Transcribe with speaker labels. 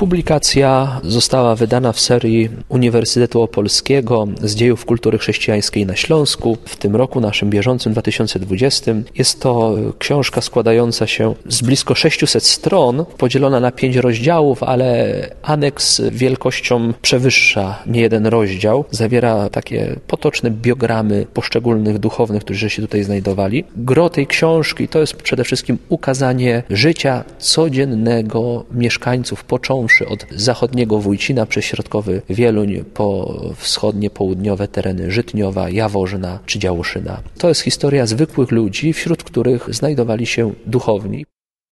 Speaker 1: Publikacja została wydana w serii Uniwersytetu Opolskiego z dziejów kultury chrześcijańskiej na Śląsku w tym roku naszym bieżącym 2020. Jest to książka składająca się z blisko 600 stron, podzielona na 5 rozdziałów, ale aneks wielkością przewyższa niejeden rozdział. Zawiera takie potoczne biogramy poszczególnych duchownych, którzy się tutaj znajdowali. Gro tej książki to jest przede wszystkim ukazanie życia codziennego mieszkańców, począwszy od zachodniego Wójcina przez środkowy Wieluń po wschodnie, południowe tereny Żytniowa, Jaworzna czy Działoszyna. To jest historia zwykłych ludzi, wśród których znajdowali się duchowni.